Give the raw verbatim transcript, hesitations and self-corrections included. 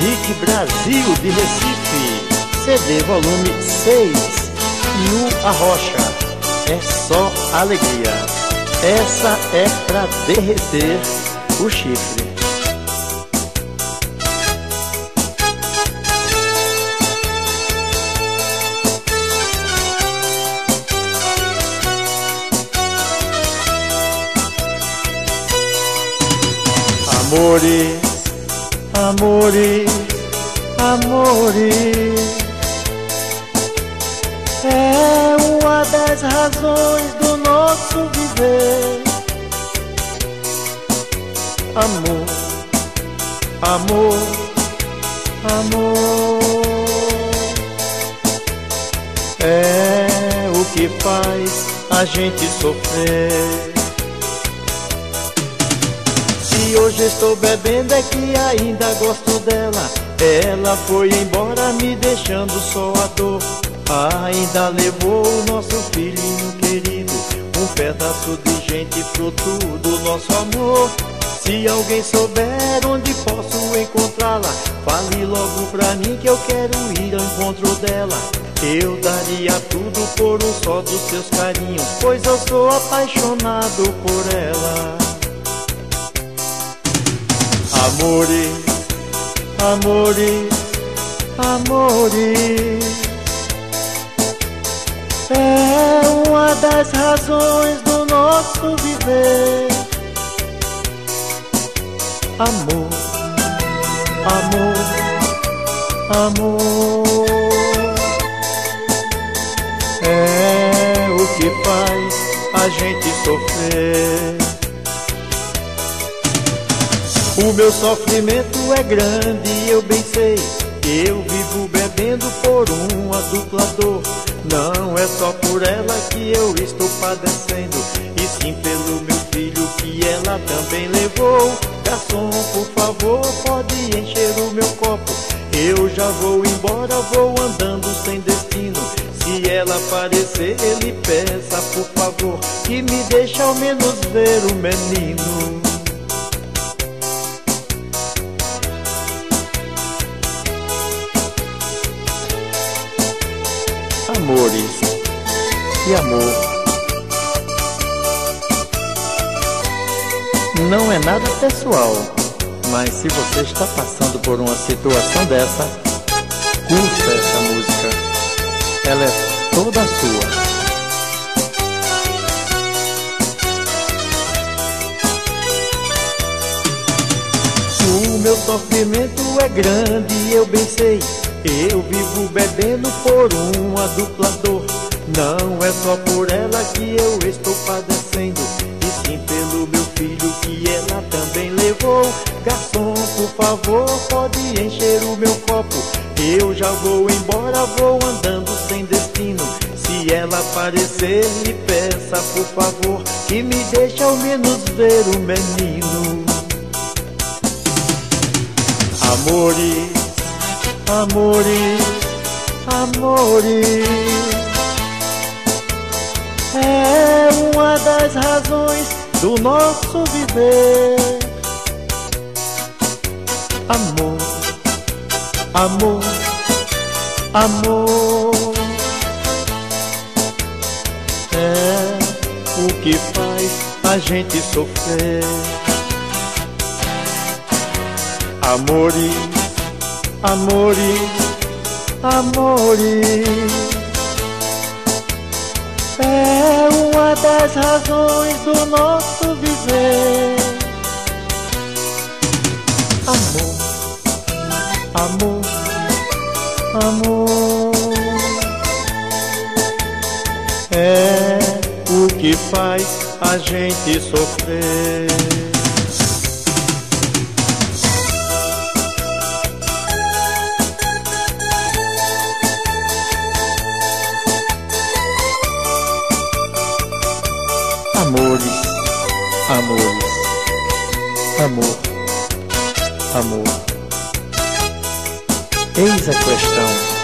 Music Brasil de Recife, C D volume seis, e o Arrocha, é só alegria. Essa é pra derreter o chifre. Amores, amores, amores, é uma das razões do nosso viver. Amor, amor, amor, é o que faz a gente sofrer. Se hoje estou bebendo é que ainda gosto dela. Ela foi embora me deixando só a dor. Ainda levou o nosso filhinho querido, um pedaço de gente, fruto do nosso amor. Se alguém souber onde posso encontrá-la, fale logo pra mim que eu quero ir ao encontro dela. Eu daria tudo por um só dos seus carinhos, pois eu sou apaixonado por ela. Amores, amores, amores, é uma das razões do nosso viver. Amor, amor, amor, é o que faz a gente sofrer. O meu sofrimento é grande, eu bem sei. Eu vivo bebendo por um aduplador. Não é só por ela que eu estou padecendo, e sim pelo meu filho que ela também levou. Garçom, por favor, pode encher o meu copo. Eu já vou embora, vou andando sem destino. Se ela aparecer, ele peça, por favor, que me deixe ao menos ver o menino. Amores e amor não é nada pessoal, mas se você está passando por uma situação dessa, curta essa música, ela é toda sua. O meu sofrimento é grande, eu bem sei. Eu vivo bebendo por um aduplador. Não é só por ela que eu estou padecendo, e sim pelo meu filho que ela também levou. Garçom, por favor, pode encher o meu copo. Eu já vou embora, vou andando sem destino. Se ela aparecer, me peça, por favor, que me deixe ao menos ver o menino. Amores, amores, amores, é uma das razões do nosso viver. Amor, amor, amor, é o que faz a gente sofrer. Amores, amores, amores, é uma das razões do nosso viver. Amor, amor, amor, é o que faz a gente sofrer. Amores, amores, amor, amor, eis a questão.